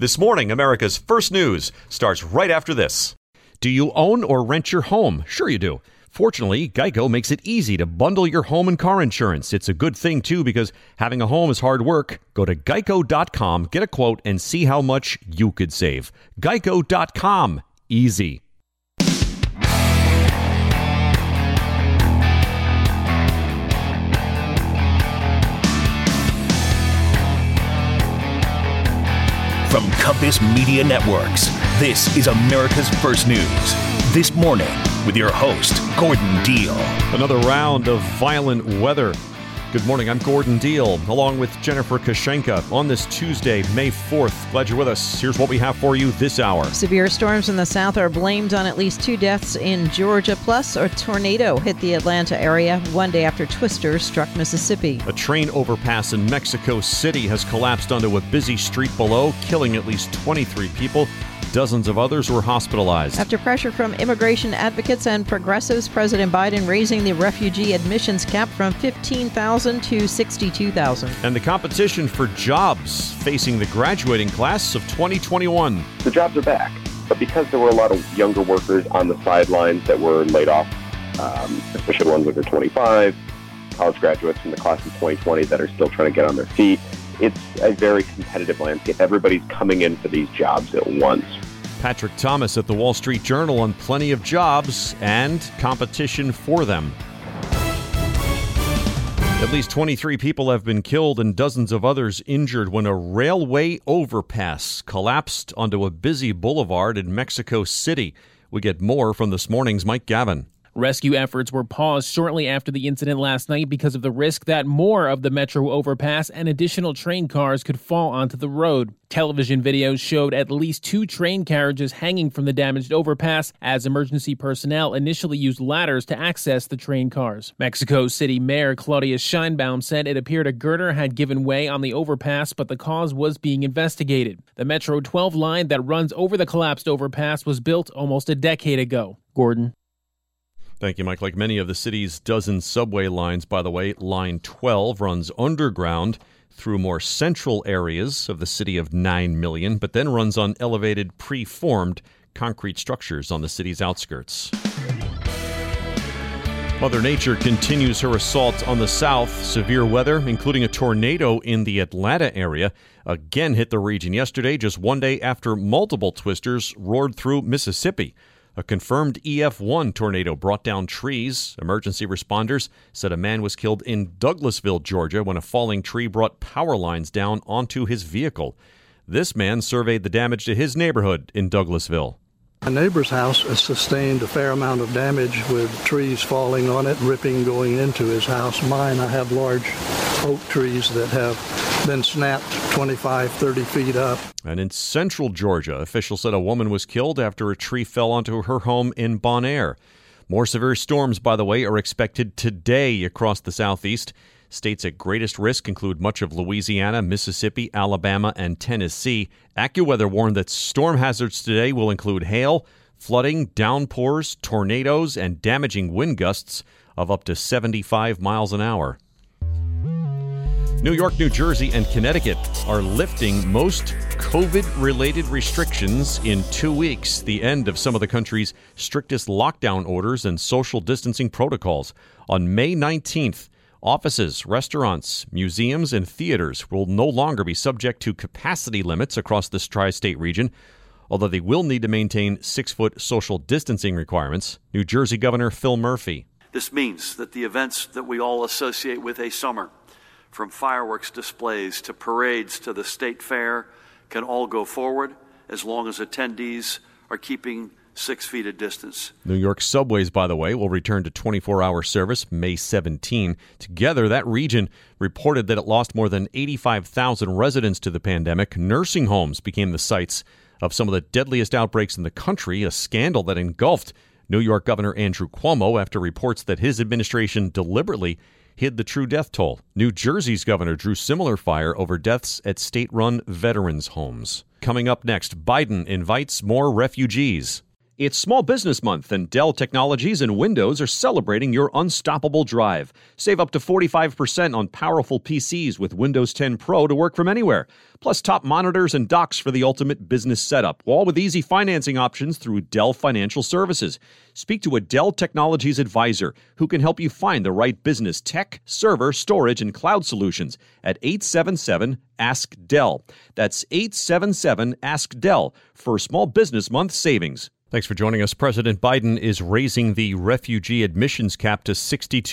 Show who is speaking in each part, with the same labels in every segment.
Speaker 1: This morning, America's First News starts right after this. Do you own or rent your home? Sure you do. Fortunately, Geico makes it easy to bundle your home and car insurance. It's a good thing, too, because having a home is hard work. Go to geico.com, get a quote, and see how much you could save. Geico.com. Easy.
Speaker 2: From Compass Media Networks, this is America's First News. This morning, with your host, Gordon Deal.
Speaker 1: Another round of violent weather. Good morning, I'm Gordon Deal, along with Jennifer Kashenka on this Tuesday, May 4th. Glad you're with us. Here's what we have for you this hour.
Speaker 3: Severe storms in the south are blamed on at least 2 deaths in Georgia, plus a tornado hit the Atlanta area one day after Twister struck Mississippi.
Speaker 1: A train overpass in Mexico City has collapsed onto a busy street below, killing at least 23 people. Dozens of others were hospitalized.
Speaker 3: After pressure from immigration advocates and progressives, President Biden raising the refugee admissions cap from 15,000 to 62,000.
Speaker 1: And the competition for jobs facing the graduating class of 2021.
Speaker 4: The jobs are back, but because there were a lot of younger workers on the sidelines that were laid off, especially ones under 25, college graduates from the class of 2020 that are still trying to get on their feet, it's a very competitive landscape. Everybody's coming in for these jobs at once.
Speaker 1: Patrick Thomas at the Wall Street Journal on plenty of jobs and competition for them. At least 23 people have been killed and dozens of others injured when a railway overpass collapsed onto a busy boulevard in Mexico City. We get more from this morning's Mike Gavin.
Speaker 5: Rescue efforts were paused shortly after the incident last night because of the risk that more of the metro overpass and additional train cars could fall onto the road. Television videos showed at least 2 train carriages hanging from the damaged overpass as emergency personnel initially used ladders to access the train cars. Mexico City Mayor Claudia Sheinbaum said it appeared a girder had given way on the overpass, but the cause was being investigated. The Metro 12 line that runs over the collapsed overpass was built almost a decade ago. Gordon.
Speaker 1: Thank you, Mike. Like many of the city's dozen subway lines, by the way, Line 12 runs underground through more central areas of the city of 9 million, but then runs on elevated, preformed concrete structures on the city's outskirts. Mother Nature continues her assault on the south. Severe weather, including a tornado in the Atlanta area, again hit the region yesterday, just one day after multiple twisters roared through Mississippi. A confirmed EF1 tornado brought down trees. Emergency responders said a man was killed in Douglasville, Georgia, when a falling tree brought power lines down onto his vehicle. This man surveyed the damage to his neighborhood in Douglasville.
Speaker 6: My neighbor's house has sustained a fair amount of damage with trees falling on it, ripping going into his house. Mine, I have large oak trees that have been snapped 25, 30 feet up.
Speaker 1: And in central Georgia, officials said a woman was killed after a tree fell onto her home in Bon Air. More severe storms, by the way, are expected today across the southeast. States at greatest risk include much of Louisiana, Mississippi, Alabama, and Tennessee. AccuWeather warned that storm hazards today will include hail, flooding, downpours, tornadoes, and damaging wind gusts of up to 75 miles an hour. New York, New Jersey, and Connecticut are lifting most COVID-related restrictions in 2 weeks, the end of some of the country's strictest lockdown orders and social distancing protocols. On May 19th, offices, restaurants, museums, and theaters will no longer be subject to capacity limits across this tri-state region, although they will need to maintain 6-foot social distancing requirements. New Jersey Governor Phil Murphy.
Speaker 7: This means that the events that we all associate with a summer, from fireworks displays to parades to the state fair, can all go forward as long as attendees are keeping 6 feet of distance.
Speaker 1: New York subways, by the way, will return to 24-hour service May 17. Together, that region reported that it lost more than 85,000 residents to the pandemic. Nursing homes became the sites of some of the deadliest outbreaks in the country, a scandal that engulfed New York Governor Andrew Cuomo after reports that his administration deliberately hid the true death toll. New Jersey's governor drew similar fire over deaths at state-run veterans' homes. Coming up next, Biden invites more refugees. It's Small Business Month, and Dell Technologies and Windows are celebrating your unstoppable drive. Save up to 45% on powerful PCs with Windows 10 Pro to work from anywhere. Plus top monitors and docks for the ultimate business setup, all with easy financing options through Dell Financial Services. Speak to a Dell Technologies advisor who can help you find the right business tech, server, storage, and cloud solutions at 877-ASK-DELL. That's 877-ASK-DELL for Small Business Month savings. Thanks for joining us. President Biden is raising the refugee admissions cap to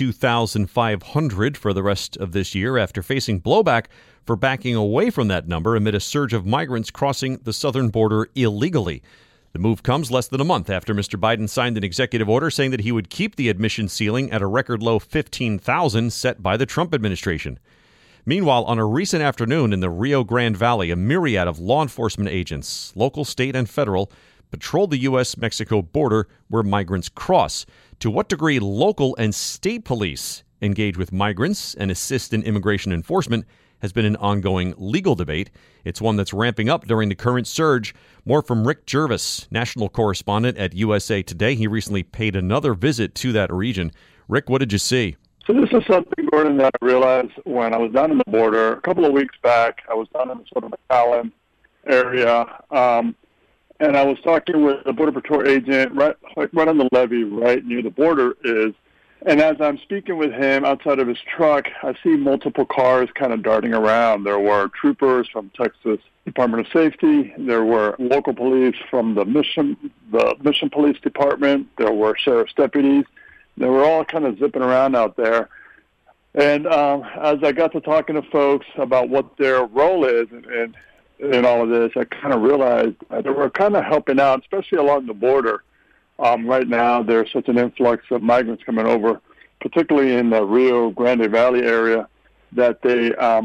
Speaker 1: 62,500 for the rest of this year after facing blowback for backing away from that number amid a surge of migrants crossing the southern border illegally. The move comes less than a month after Mr. Biden signed an executive order saying that he would keep the admission ceiling at a record low 15,000 set by the Trump administration. Meanwhile, on a recent afternoon in the Rio Grande Valley, a myriad of law enforcement agents, local, state, and federal, patrol the U.S.-Mexico border where migrants cross. To what degree local and state police engage with migrants and assist in immigration enforcement has been an ongoing legal debate. It's one that's ramping up during the current surge. More from Rick Jervis, national correspondent at USA Today. He recently paid another visit to that region. Rick, what did you see?
Speaker 8: So this is something, Gordon, that I realized when I was down in the border a couple of weeks back. I was down in the sort of McAllen area, and I was talking with a Border Patrol agent right on the levee, right near the border is. And as I'm speaking with him outside of his truck, I see multiple cars kind of darting around. There were troopers from Texas Department of Safety. There were local police from the Mission Police Department. There were sheriff's deputies. They were all kind of zipping around out there. And as I got to talking to folks about what their role is in all of this, I kind of realized that they were kind of helping out, especially along the border. Right now, there's such an influx of migrants coming over, particularly in the Rio Grande Valley area, that they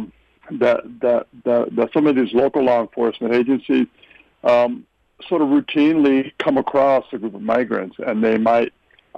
Speaker 8: that some of these local law enforcement agencies sort of routinely come across a group of migrants, and they might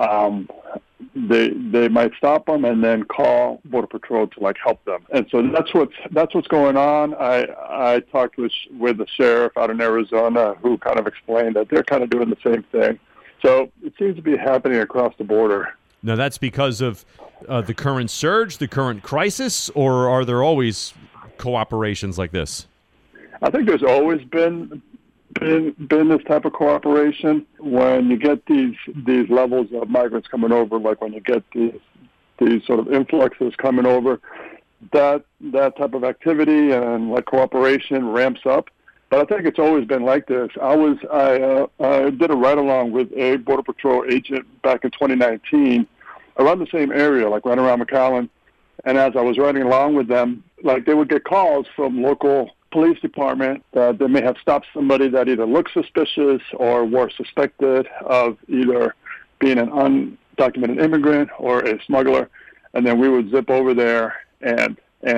Speaker 8: they might stop them and then call Border Patrol to help them. And so that's what's going on. I talked with the sheriff out in Arizona who kind of explained that they're kind of doing the same thing. So it seems to be happening across the border.
Speaker 1: Now that's because of the current surge, the current crisis, or are there always cooperations like this?
Speaker 8: I think there's always been this type of cooperation. When you get these levels of migrants coming over, like when you get these sort of influxes coming over, that type of activity and cooperation ramps up. But I think it's always been like this. I did a ride-along with a Border Patrol agent back in 2019 around the same area, right around McAllen. And as I was riding along with them, they would get calls from local police department that they may have stopped somebody that either looked suspicious or were suspected of either being an undocumented immigrant or a smuggler. And then we would zip over there and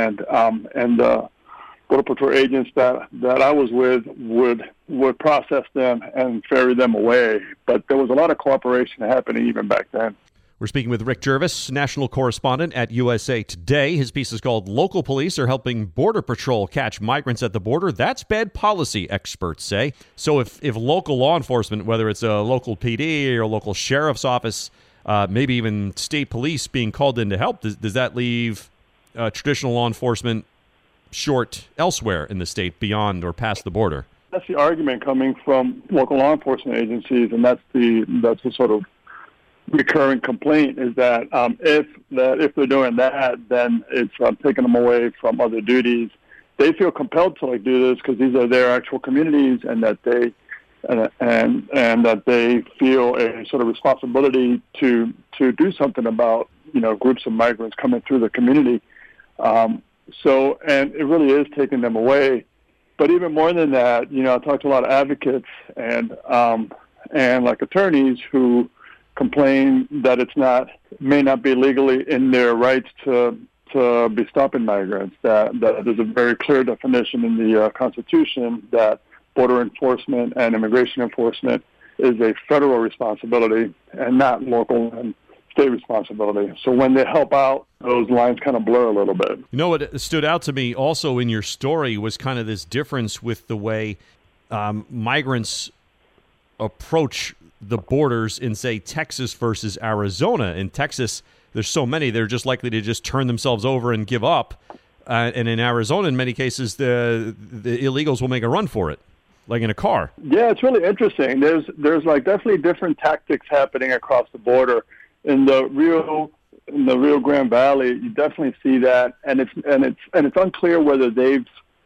Speaker 8: Border Patrol agents that I was with would process them and ferry them away. But there was a lot of cooperation happening even back then.
Speaker 1: We're speaking with Rick Jervis, national correspondent at USA Today. His piece is called Local Police Are Helping Border Patrol Catch Migrants at the Border. That's bad policy, experts say. So if local law enforcement, whether it's a local PD or a local sheriff's office, maybe even state police being called in to help, does that leave traditional law enforcement short elsewhere in the state beyond or past the border?
Speaker 8: That's the argument coming from local law enforcement agencies, and that's the sort of recurring complaint is that if they're doing that, then it's taking them away from other duties. They feel compelled to do this because these are their actual communities, and that they and that they feel a sort of responsibility to do something about groups of migrants coming through the community. So, and it really is taking them away. But even more than that, I talked to a lot of advocates and attorneys who complain that may not be legally in their rights to be stopping migrants. That there's a very clear definition in the Constitution that border enforcement and immigration enforcement is a federal responsibility and not local and state responsibility. So when they help out, those lines kind of blur a little bit.
Speaker 1: What stood out to me also in your story was kind of this difference with the way migrants approach the borders in, say, Texas versus Arizona. In Texas, there's so many, they're just likely to just turn themselves over and give up. And in Arizona, in many cases, the illegals will make a run for it, like in a car.
Speaker 8: Yeah, it's really interesting. There's like definitely different tactics happening across the border. In the Rio Grande Valley, you definitely see that, and it's unclear whether they've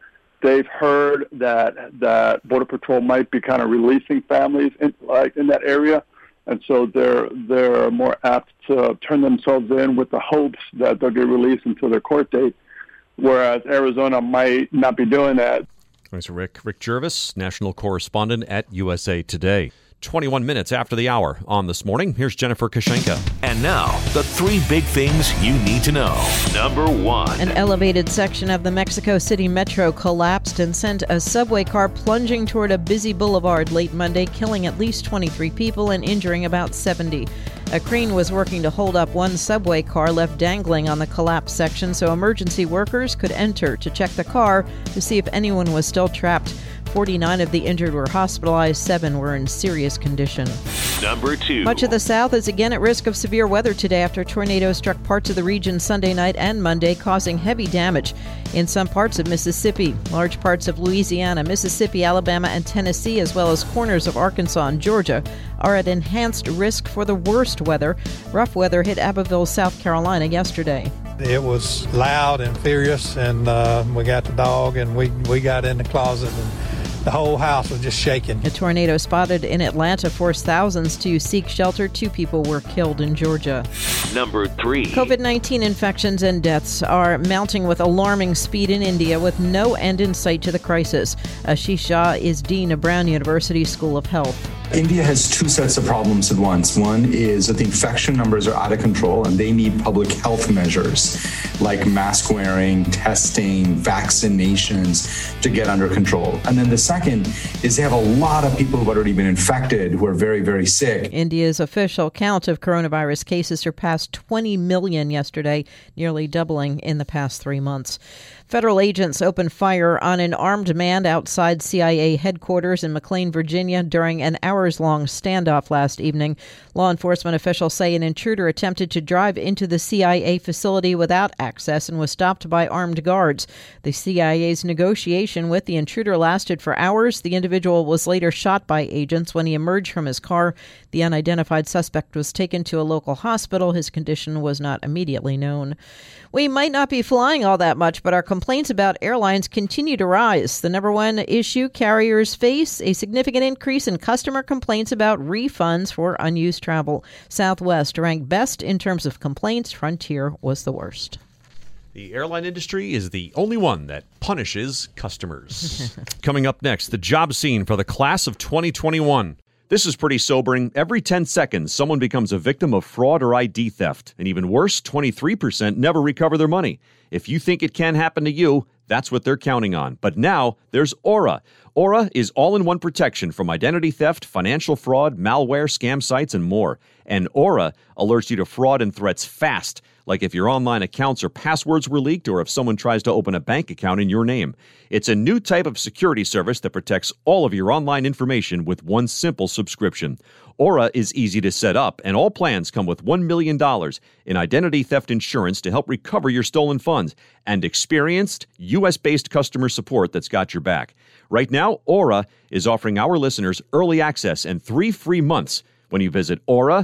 Speaker 8: heard that Border Patrol might be kind of releasing families in that area, and so they're more apt to turn themselves in with the hopes that they'll get released until their court date, whereas Arizona might not be doing that.
Speaker 1: Thanks, Rick. Rick Jervis, national correspondent at USA Today. 21 minutes after the hour on This Morning. Here's Jennifer Kashenka.
Speaker 2: And now, the 3 big things you need to know. Number 1.
Speaker 3: An elevated section of the Mexico City Metro collapsed and sent a subway car plunging toward a busy boulevard late Monday, killing at least 23 people and injuring about 70. A crane was working to hold up one subway car left dangling on the collapsed section so emergency workers could enter to check the car to see if anyone was still trapped. 49 of the injured were hospitalized, 7 were in serious condition.
Speaker 2: Number 2.
Speaker 3: Much of the South is again at risk of severe weather today after tornadoes struck parts of the region Sunday night and Monday, causing heavy damage in some parts of Mississippi. Large parts of Louisiana, Mississippi, Alabama, and Tennessee, as well as corners of Arkansas and Georgia, are at enhanced risk for the worst weather. Rough weather hit Abbeville, South Carolina yesterday.
Speaker 9: It was loud and furious, and we got the dog, and we got in the closet, and the whole house was just shaking.
Speaker 3: A tornado spotted in Atlanta forced thousands to seek shelter. 2 people were killed in Georgia.
Speaker 2: Number 3.
Speaker 3: COVID-19 infections and deaths are mounting with alarming speed in India with no end in sight to the crisis. Ashish Shah is dean of Brown University School of Health.
Speaker 10: India has 2 sets of problems at once. One is that the infection numbers are out of control and they need public health measures like mask wearing, testing, vaccinations to get under control. And then the second is they have a lot of people who've already been infected who are very, very sick.
Speaker 3: India's official count of coronavirus cases surpassed 20 million yesterday, nearly doubling in the past 3 months. Federal agents opened fire on an armed man outside CIA headquarters in McLean, Virginia, during an hours-long standoff last evening. Law enforcement officials say an intruder attempted to drive into the CIA facility without access and was stopped by armed guards. The CIA's negotiation with the intruder lasted for hours. The individual was later shot by agents when he emerged from his car. The unidentified suspect was taken to a local hospital. His condition was not immediately known. We might not be flying all that much, but our complaints about airlines continue to rise. The number one issue carriers face: a significant increase in customer complaints about refunds for unused travel. Southwest ranked best in terms of complaints. Frontier was the worst.
Speaker 1: The airline industry is the only one that punishes customers. Coming up next, the job scene for the class of 2021. This is pretty sobering. Every 10 seconds, someone becomes a victim of fraud or ID theft. And even worse, 23% never recover their money. If you think it can happen to you, that's what they're counting on. But now there's Aura. Aura is all-in-one protection from identity theft, financial fraud, malware, scam sites, and more. And Aura alerts you to fraud and threats fast, like if your online accounts or passwords were leaked or if someone tries to open a bank account in your name. It's a new type of security service that protects all of your online information with one simple subscription. Aura is easy to set up, and all plans come with $1 million in identity theft insurance to help recover your stolen funds and experienced U.S.-based customer support that's got your back. Right now, Aura is offering our listeners early access and 3 free months when you visit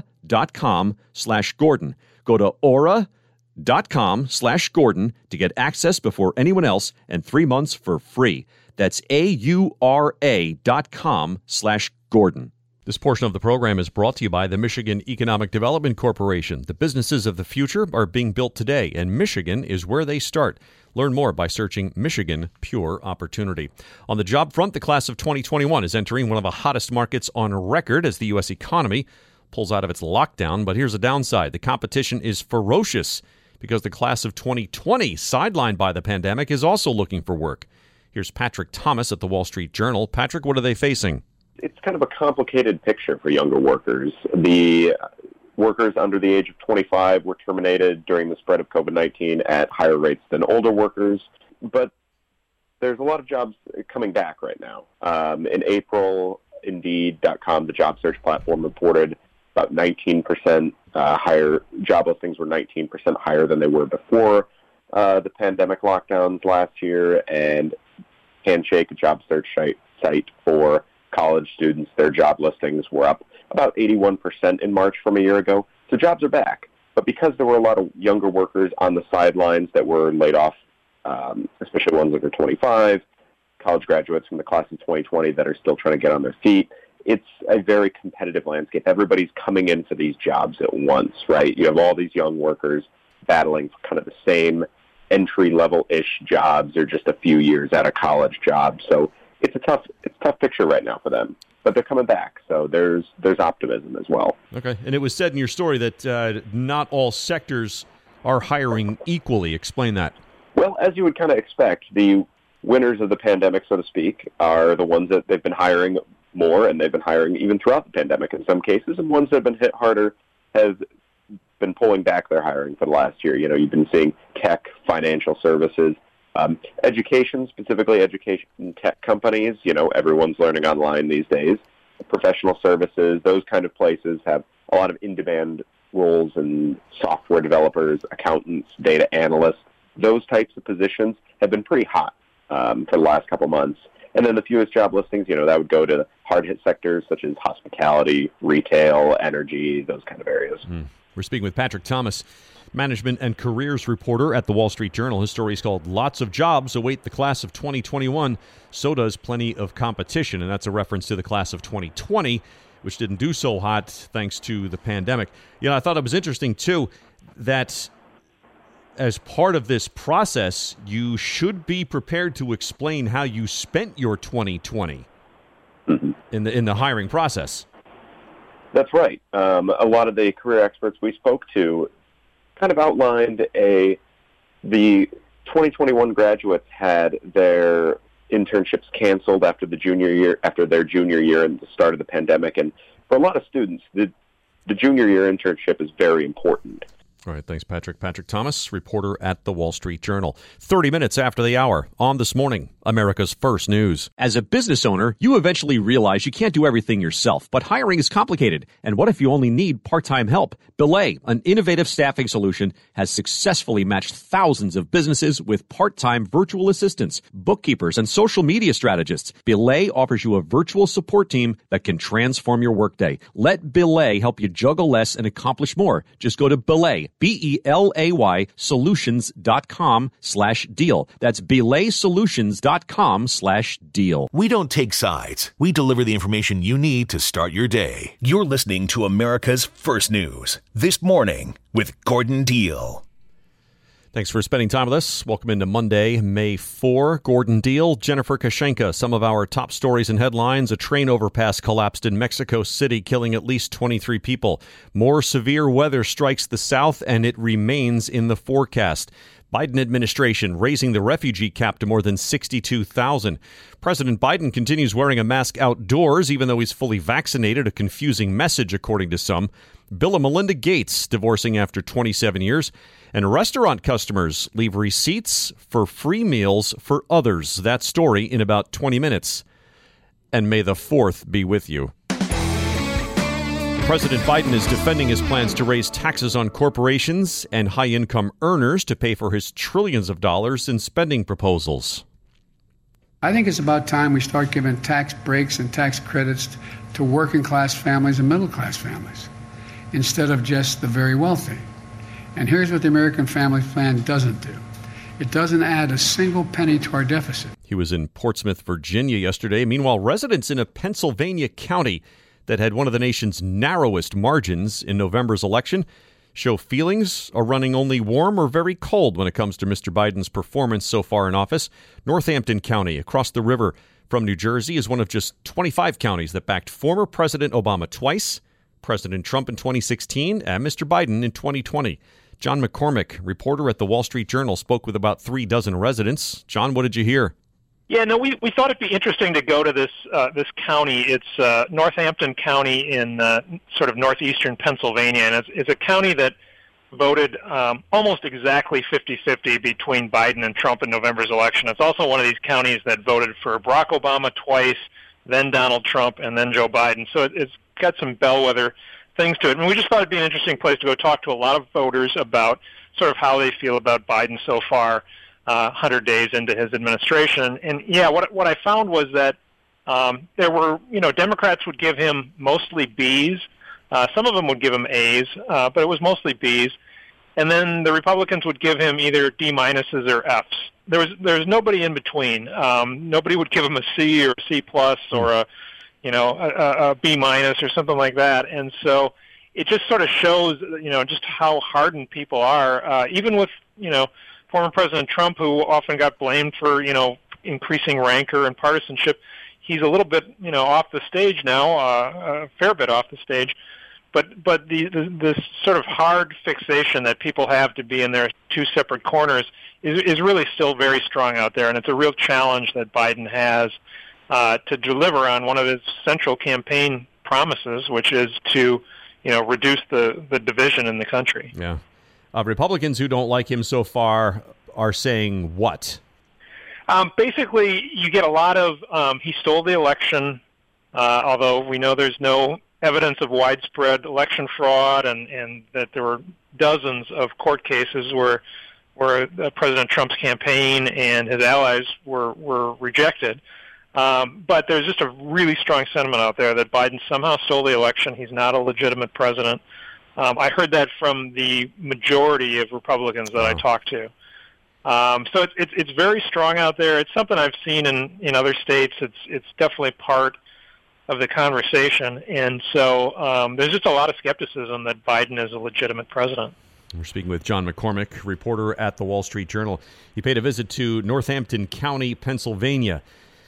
Speaker 1: aura.com/Gordon. Go to aura.com/Gordon to get access before anyone else and 3 months for free. That's AURA.com/Gordon. This portion of the program is brought to you by the Michigan Economic Development Corporation. The businesses of the future are being built today, and Michigan is where they start. Learn more by searching Michigan Pure Opportunity. On the job front, the class of 2021 is entering one of the hottest markets on record as the U.S. economy pulls out of its lockdown. But here's a downside. The competition is ferocious because the class of 2020, sidelined by the pandemic, is also looking for work. Here's Patrick Thomas at the Wall Street Journal. Patrick, what are they facing?
Speaker 4: It's kind of a complicated picture for younger workers. The workers under the age of 25 were terminated during the spread of COVID-19 at higher rates than older workers, but there's a lot of jobs coming back right now. In April, Indeed.com, the job search platform, reported about 19% higher. Job listings were 19% higher than they were before the pandemic lockdowns last year. And Handshake, a job search site for college students, their job listings were up about 81% in March from a year ago. So jobs are back. But because there were a lot of younger workers on the sidelines that were laid off, especially ones that are 25, college graduates from the class of 2020 that are still trying to get on their feet, it's a very competitive landscape. Everybody's coming in for these jobs at once, right? You have all these young workers battling for kind of the same entry-level-ish jobs or just a few years out of college jobs. So it's a tough picture right now for them. But they're coming back, so there's optimism as well.
Speaker 1: Okay, and it was said in your story that not all sectors are hiring equally. Explain that.
Speaker 4: Well, as you would kind of expect, the winners of the pandemic, so to speak, are the ones that they've been hiring more, and they've been hiring even throughout the pandemic in some cases, and ones that have been hit harder have been pulling back their hiring for the last year. You know, you've been seeing tech, financial services, education, specifically education tech companies. You know, everyone's learning online these days. Professional services, those kind of places have a lot of in-demand roles, and software developers, accountants, data analysts. Those types of positions have been pretty hot for the last couple months. And then the fewest job listings, you know, that would go to hard-hit sectors such as hospitality, retail, energy, those kind of areas.
Speaker 1: We're speaking with Patrick Thomas, management and careers reporter at the Wall Street Journal. His story is called "Lots of Jobs Await the Class of 2021. So Does Plenty of Competition." And that's a reference to the class of 2020, which didn't do so hot thanks to the pandemic. You know, I thought it was interesting, too, that as part of this process, you should be prepared to explain how you spent your 2020 in the hiring process.
Speaker 4: That's right. A lot of the career experts we spoke to kind of outlined the 2021 graduates had their internships canceled after their junior year and the start of the pandemic. And for a lot of students, the junior year internship is very important.
Speaker 1: All right, thanks, Patrick. Patrick Thomas, reporter at the Wall Street Journal. 30 minutes after the hour on This Morning, America's First News.
Speaker 11: As a business owner, you eventually realize you can't do everything yourself, but hiring is complicated. And what if you only need part-time help? Belay, an innovative staffing solution, has successfully matched thousands of businesses with part-time virtual assistants, bookkeepers, and social media strategists. Belay offers you a virtual support team that can transform your workday. Let Belay help you juggle less and accomplish more. Just go to Belay, BELAY, solutions.com/deal. That's belaysolutions.com/deal.
Speaker 2: We don't take sides. We deliver the information you need to start your day. You're listening to America's First News. This Morning with Gordon Deal.
Speaker 1: Thanks for spending time with us. Welcome into Monday, May 4. Gordon Deal, Jennifer Kashenka. Some of our top stories and headlines. A train overpass collapsed in Mexico City, killing at least 23 people. More severe weather strikes the South, and it remains in the forecast. Biden administration raising the refugee cap to more than 62,000. President Biden continues wearing a mask outdoors, even though he's fully vaccinated, a confusing message, according to some. Bill and Melinda Gates divorcing after 27 years. And restaurant customers leave receipts for free meals for others. That story in about 20 minutes. And may the 4th be with you. President Biden is defending his plans to raise taxes on corporations and high-income earners to pay for his trillions of dollars in spending proposals.
Speaker 12: I think it's about time we start giving tax breaks and tax credits to working-class families and middle-class families instead of just the very wealthy. And here's what the American Family Plan doesn't do. It doesn't add a single penny to our deficit.
Speaker 1: He was in Portsmouth, Virginia yesterday. Meanwhile, residents in a Pennsylvania county that had one of the nation's narrowest margins in November's election show feelings are running only warm or very cold when it comes to Mr. Biden's performance so far in office. Northampton County, across the river from New Jersey, is one of just 25 counties that backed former President Obama twice, President Trump in 2016, and Mr. Biden in 2020. John McCormick, reporter at the Wall Street Journal, spoke with about 36 residents. John, what did you hear?
Speaker 13: Yeah, no, we thought it'd be interesting to go to this county. It's Northampton County in sort of northeastern Pennsylvania, and it's a county that voted almost exactly 50-50 between Biden and Trump in November's election. It's also one of these counties that voted for Barack Obama twice, then Donald Trump, and then Joe Biden. So it's got some bellwether things to it. And we just thought it'd be an interesting place to go talk to a lot of voters about sort of how they feel about Biden so far, 100 days into his administration. And yeah, what I found was that there were, Democrats would give him mostly Bs. Some of them would give him As, but it was mostly Bs. And then the Republicans would give him either D- or Fs. There was nobody in between. Nobody would give him a C or a C plus or a B- or something like that. And so it just sort of shows, just how hardened people are, even with, former President Trump, who often got blamed for, increasing rancor and partisanship. He's a little bit, off the stage now, a fair bit off the stage. But this sort of hard fixation that people have to be in their two separate corners is really still very strong out there, and it's a real challenge that Biden has to deliver on one of his central campaign promises, which is to, reduce the division in the country.
Speaker 1: Yeah. Republicans who don't like him so far are saying what?
Speaker 13: Basically, you get a lot of he stole the election, although we know there's no evidence of widespread election fraud, and that there were dozens of court cases where President Trump's campaign and his allies were rejected. But there's just a really strong sentiment out there that Biden somehow stole the election. He's not a legitimate president. I heard that from the majority of Republicans that I talked to. So it's very strong out there. It's something I've seen in other states. It's definitely part of the conversation. And so there's just a lot of skepticism that Biden is a legitimate president.
Speaker 1: We're speaking with John McCormick, reporter at the Wall Street Journal. He paid a visit to Northampton County, Pennsylvania,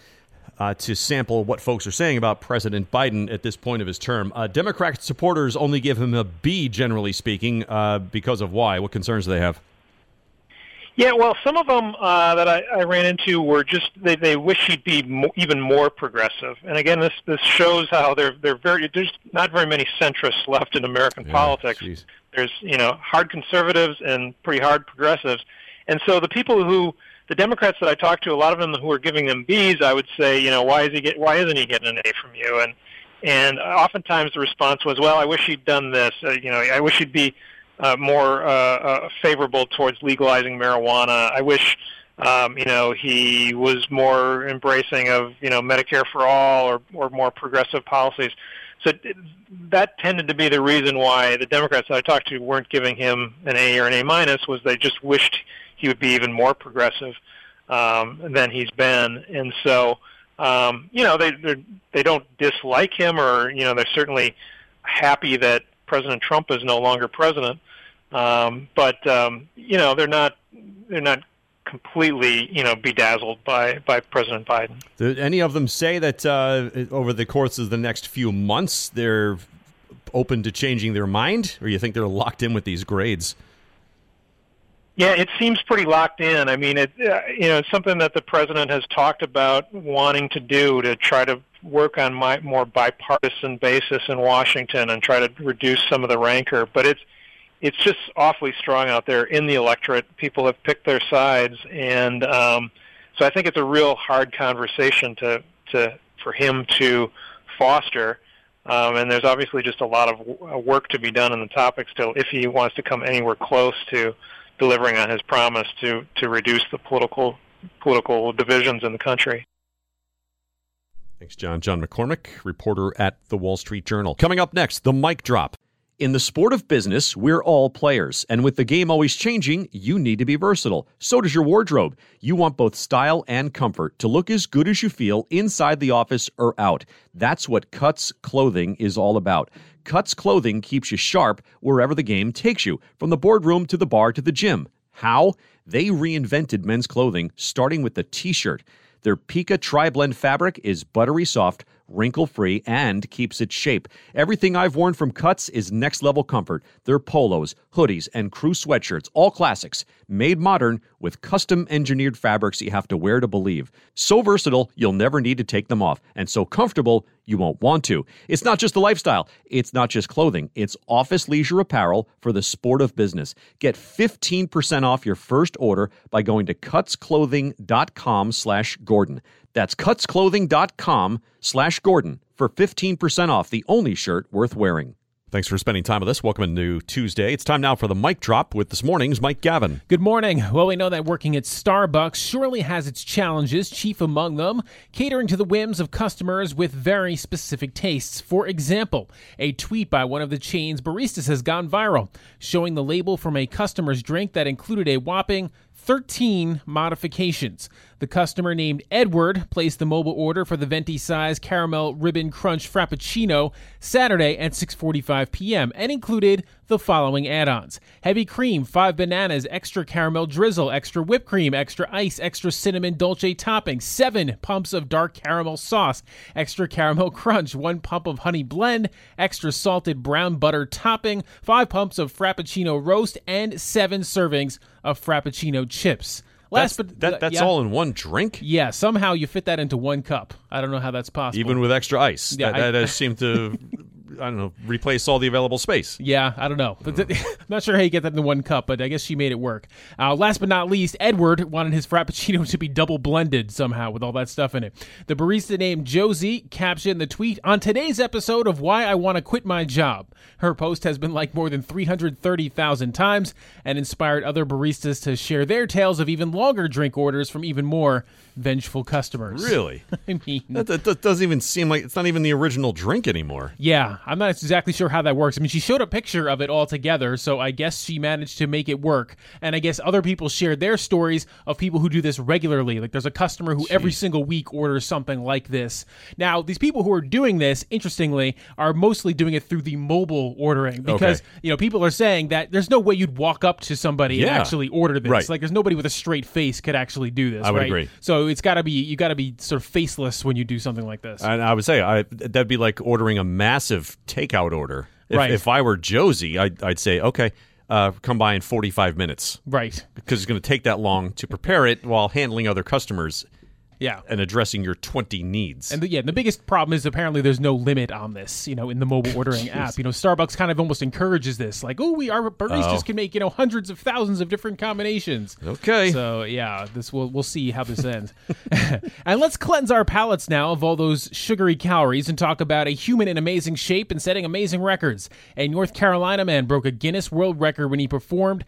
Speaker 1: to sample what folks are saying about President Biden at this point of his term. Democrat supporters only give him a B, generally speaking, because of why? What concerns do they have?
Speaker 13: Yeah, well, some of them that I ran into were just they wish he'd be even more progressive. And again, this shows how there's not very many centrists left in American politics. Geez. There's hard conservatives and pretty hard progressives, and so the Democrats that I talked to, a lot of them who are giving them Bs, I would say, why isn't he getting an A from you? And oftentimes the response was, well, I wish he'd done this. I wish he'd be more favorable towards legalizing marijuana. I wish, he was more embracing of, Medicare for all or more progressive policies. So that tended to be the reason why the Democrats that I talked to weren't giving him an A or an A-, was they just wished he would be even more progressive than he's been. And so, they don't dislike him, or, they're certainly happy that President Trump is no longer president. But they're not completely, bedazzled by President Biden.
Speaker 1: Did any of them say that over the course of the next few months they're open to changing their mind, or you think they're locked in with these grades?
Speaker 13: Yeah, it seems pretty locked in. I mean, it's something that the president has talked about wanting to do, to try to work on more bipartisan basis in Washington and try to reduce some of the rancor. But it's just awfully strong out there in the electorate. People have picked their sides, and so I think it's a real hard conversation for him to foster. And there's obviously just a lot of work to be done on the topic still, if he wants to come anywhere close to delivering on his promise to reduce the political divisions in the country.
Speaker 1: Thanks, John. John McCormick, reporter at the Wall Street Journal. Coming up next, the mic drop. In the sport of business, we're all players. And with the game always changing, you need to be versatile. So does your wardrobe. You want both style and comfort to look as good as you feel inside the office or out. That's what Cuts Clothing is all about. Cuts Clothing keeps you sharp wherever the game takes you, from the boardroom to the bar to the gym. How? They reinvented men's clothing, starting with the T-shirt. Their Pika Tri-Blend fabric is buttery soft, wrinkle-free, and keeps its shape. Everything I've worn from Cuts is next-level comfort. Their polos, hoodies, and crew sweatshirts, all classics, made modern with custom-engineered fabrics you have to wear to believe. So versatile, you'll never need to take them off, and so comfortable, you won't want to. It's not just a lifestyle. It's not just clothing. It's office leisure apparel for the sport of business. Get 15% off your first order by going to cutsclothing.com/Gordon.
Speaker 11: That's cutsclothing.com/Gordon for 15% off the only shirt worth wearing.
Speaker 1: Thanks for spending time with us. Welcome into Tuesday. It's time now for the Mic Drop with this morning's Mike Gavin.
Speaker 5: Good morning. Well, we know that working at Starbucks surely has its challenges, chief among them, catering to the whims of customers with very specific tastes. For example, a tweet by one of the chain's baristas has gone viral, showing the label from a customer's drink that included a whopping 13 modifications. The customer named Edward placed the mobile order for the venti size caramel ribbon crunch frappuccino Saturday at 6:45 p.m. and included the following add-ons: heavy cream, 5 bananas, extra caramel drizzle, extra whipped cream, extra ice, extra cinnamon dolce topping, 7 pumps of dark caramel sauce, extra caramel crunch, 1 pump of honey blend, extra salted brown butter topping, 5 pumps of frappuccino roast, and 7 servings of frappuccino chips.
Speaker 1: That's all in one drink?
Speaker 5: Yeah, somehow you fit that into one cup. I don't know how that's possible.
Speaker 1: Even with extra ice.
Speaker 5: Yeah,
Speaker 1: that does seem to, I don't know, replace all the available space.
Speaker 5: Yeah, I don't know. I'm not sure how you get that into one cup, but I guess she made it work. Last but not least, Edward wanted his frappuccino to be double blended somehow with all that stuff in it. The barista named Josie captioned the tweet, "On today's episode of Why I Want to Quit My Job." Her post has been liked more than 330,000 times and inspired other baristas to share their tales of even longer drink orders from even more vengeful customers.
Speaker 1: Really?
Speaker 5: I mean,
Speaker 1: that doesn't even seem like it's not even the original drink anymore.
Speaker 5: Yeah, I'm not exactly sure how that works. I mean, she showed a picture of it all together, so I guess she managed to make it work. And I guess other people shared their stories of people who do this regularly. Like there's a customer who every single week orders something like this. Now, these people who are doing this, interestingly, are mostly doing it through the mobile ordering because, people are saying that there's no way you'd walk up to somebody and actually order this.
Speaker 1: Right.
Speaker 5: Like there's nobody with a straight face could actually do this.
Speaker 1: I would
Speaker 5: right?
Speaker 1: agree.
Speaker 5: So you got to be sort of faceless when you do something like this.
Speaker 1: And I would say that'd be like ordering a massive takeout order. If I were Josie, I'd say, okay, come by in 45 minutes.
Speaker 5: Right.
Speaker 1: Because it's going to take that long to prepare it while handling other customers.
Speaker 5: Yeah.
Speaker 1: And addressing your 20 needs.
Speaker 5: And the biggest problem is apparently there's no limit on this, in the mobile ordering app. Starbucks kind of almost encourages this. Like, our baristas can make, hundreds of thousands of different combinations.
Speaker 1: Okay.
Speaker 5: So, yeah, we'll see how this ends. And let's cleanse our palates now of all those sugary calories and talk about a human in amazing shape and setting amazing records. A North Carolina man broke a Guinness World Record when he performed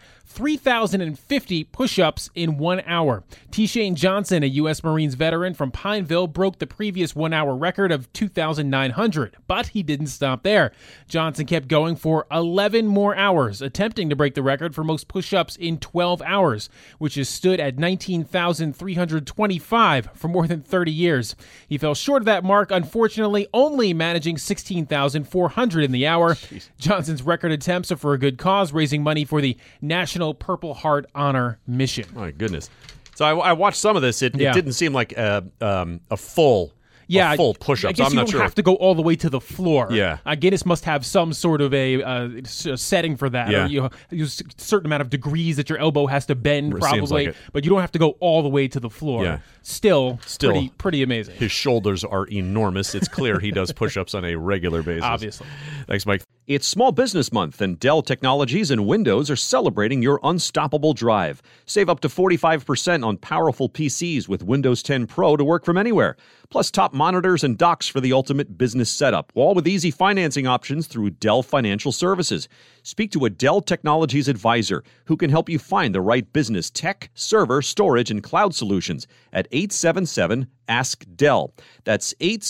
Speaker 5: 3,050 push-ups in 1 hour. T. Shane Johnson, a U.S. Marines veteran from Pineville, broke the previous 1 hour record of 2,900, but he didn't stop there. Johnson kept going for 11 more hours, attempting to break the record for most push-ups in 12 hours, which has stood at 19,325 for more than 30 years. He fell short of that mark, unfortunately, only managing 16,400 in the hour. Jeez. Johnson's record attempts are for a good cause, raising money for the National Purple Heart Honor Mission.
Speaker 1: My goodness. So I watched some of this. It didn't seem like a full push-up.
Speaker 5: I guess
Speaker 1: I'm
Speaker 5: you
Speaker 1: not
Speaker 5: don't
Speaker 1: sure.
Speaker 5: have to go all the way to the floor.
Speaker 1: Yeah.
Speaker 5: Guinness must have some sort of a setting for that.
Speaker 1: Yeah.
Speaker 5: Or you use a certain amount of degrees that your elbow has to bend,
Speaker 1: Seems
Speaker 5: probably.
Speaker 1: like it.
Speaker 5: But you don't have to go all the way to the floor.
Speaker 1: Yeah.
Speaker 5: Still pretty amazing.
Speaker 1: His shoulders are enormous. It's clear he does push-ups on a regular basis.
Speaker 5: Obviously.
Speaker 1: Thanks, Mike.
Speaker 11: It's Small Business Month, and Dell Technologies and Windows are celebrating your unstoppable drive. Save up to 45% on powerful PCs with Windows 10 Pro to work from anywhere. Plus top monitors and docks for the ultimate business setup, all with easy financing options through Dell Financial Services. Speak to a Dell Technologies advisor who can help you find the right business tech, server, storage, and cloud solutions at 877-ASK-DELL. That's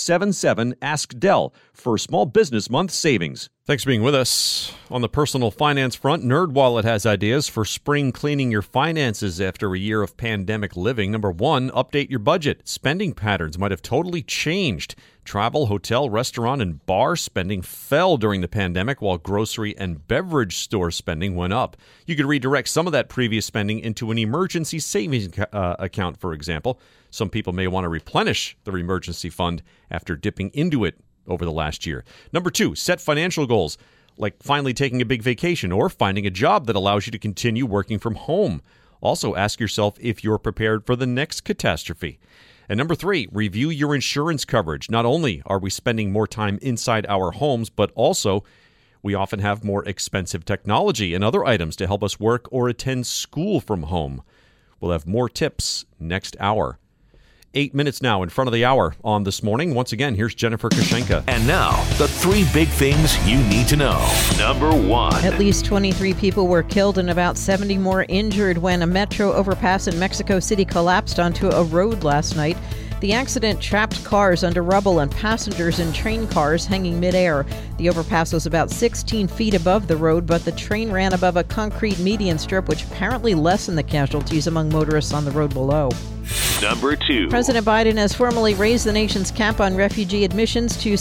Speaker 11: 877-ASK-DELL for Small Business Month savings.
Speaker 1: Thanks for being with us. On the personal finance front, NerdWallet has ideas for spring cleaning your finances after a year of pandemic living. Number one, update your budget. Spending patterns might have totally changed. Travel, hotel, restaurant, and bar spending fell during the pandemic, while grocery and beverage store spending went up. You could redirect some of that previous spending into an emergency savings account, for example. Some people may want to replenish their emergency fund after dipping into it over the last year. Number two, set financial goals, like finally taking a big vacation or finding a job that allows you to continue working from home. Also, ask yourself if you're prepared for the next catastrophe. And number three, review your insurance coverage. Not only are we spending more time inside our homes, but also we often have more expensive technology and other items to help us work or attend school from home. We'll have more tips next hour. 8 minutes now in front of the hour on This Morning. Once again, here's Jennifer Kushenka.
Speaker 2: And now, the 3 big things you need to know. Number 1.
Speaker 3: At least 23 people were killed and about 70 more injured when a metro overpass in Mexico City collapsed onto a road last night. The accident trapped cars under rubble and passengers in train cars hanging midair. The overpass was about 16 feet above the road, but the train ran above a concrete median strip, which apparently lessened the casualties among motorists on the road below.
Speaker 2: Number 2.
Speaker 3: President Biden has formally raised the nation's cap on refugee admissions to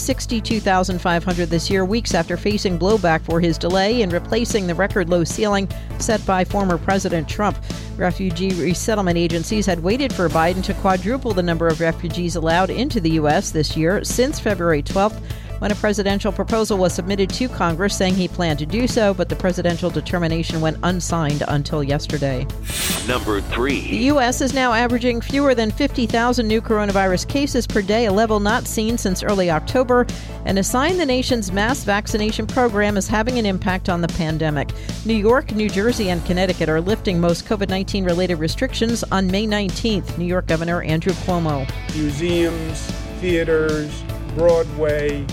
Speaker 3: 62,500 this year, weeks after facing blowback for his delay in replacing the record low ceiling set by former President Trump. Refugee resettlement agencies had waited for Biden to quadruple the number of refugees allowed into the U.S. this year since February 12th, when a presidential proposal was submitted to Congress saying he planned to do so, but the presidential determination went unsigned until yesterday.
Speaker 2: Number 3.
Speaker 3: The U.S. is now averaging fewer than 50,000 new coronavirus cases per day, a level not seen since early October, and a sign the nation's mass vaccination program is having an impact on the pandemic. New York, New Jersey, and Connecticut are lifting most COVID-19 related restrictions on May 19th. New York Governor Andrew Cuomo.
Speaker 14: Museums, theaters, Broadway,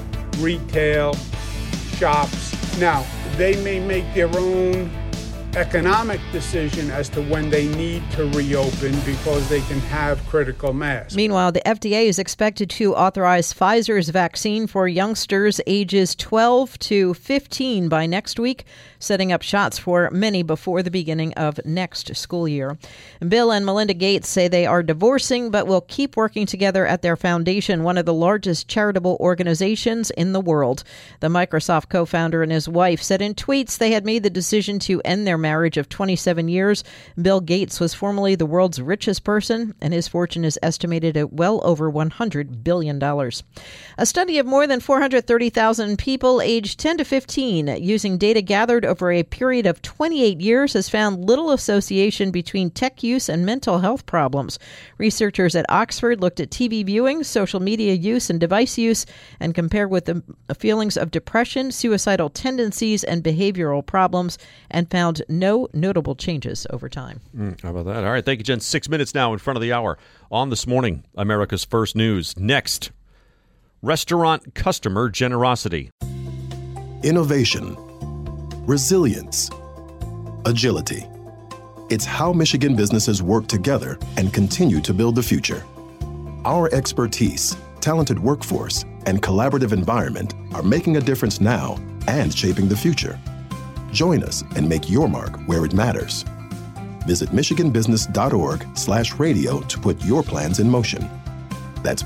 Speaker 14: retail, shops. Now, they may make their own economic decision as to when they need to reopen because they can have critical mass.
Speaker 3: Meanwhile, the FDA is expected to authorize Pfizer's vaccine for youngsters ages 12 to 15 by next week, setting up shots for many before the beginning of next school year. Bill and Melinda Gates say they are divorcing but will keep working together at their foundation, one of the largest charitable organizations in the world. The Microsoft co-founder and his wife said in tweets they had made the decision to end their marriage of 27 years. Bill Gates was formerly the world's richest person, and his fortune is estimated at well over $100 billion. A study of more than 430,000 people aged 10 to 15 using data gathered over a period of 28 years has found little association between tech use and mental health problems. Researchers at Oxford looked at TV viewing, social media use, and device use, and compared with the feelings of depression, suicidal tendencies, and behavioral problems, and found no notable changes over time.
Speaker 1: How about that? All right, thank you, Jen. 6 minutes now in front of the hour on This Morning, America's First News. Next, restaurant customer generosity.
Speaker 15: Innovation, resilience, agility. It's how Michigan businesses work together and continue to build the future. Our expertise, talented workforce, and collaborative environment are making a difference now and shaping the future. Join us and make your mark where it matters. Visit michiganbusiness.org/radio to put your plans in motion. That's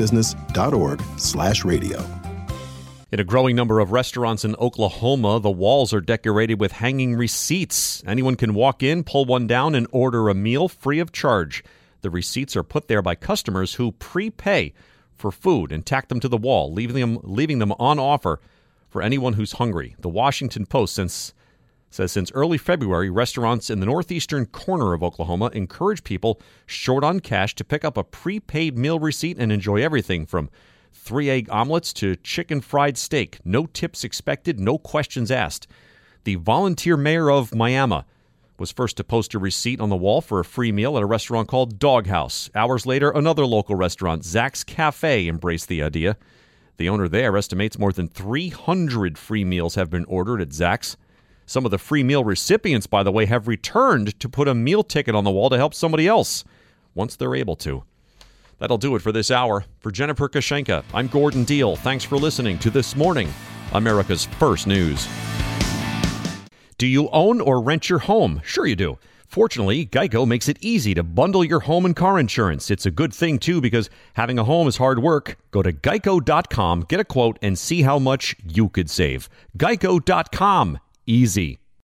Speaker 15: michiganbusiness.org/radio.
Speaker 1: In a growing number of restaurants in Oklahoma, the walls are decorated with hanging receipts. Anyone can walk in, pull one down, and order a meal free of charge. The receipts are put there by customers who prepay for food and tack them to the wall, leaving them on offer for anyone who's hungry. The Washington Post says since early February, restaurants in the northeastern corner of Oklahoma encourage people short on cash to pick up a prepaid meal receipt and enjoy everything from 3-egg omelets to chicken fried steak. No tips expected, no questions asked. The volunteer mayor of Miami was first to post a receipt on the wall for a free meal at a restaurant called Doghouse. Hours later, another local restaurant, Zach's Cafe, embraced the idea. The owner there estimates more than 300 free meals have been ordered at Zach's. Some of the free meal recipients, by the way, have returned to put a meal ticket on the wall to help somebody else once they're able to. That'll do it for this hour. For Jennifer Kushenka, I'm Gordon Deal. Thanks for listening to This Morning, America's First News. Do you own or rent your home? Sure you do. Fortunately, Geico makes it easy to bundle your home and car insurance. It's a good thing, too, because having a home is hard work. Go to geico.com, get a quote, and see how much you could save. Geico.com. Easy.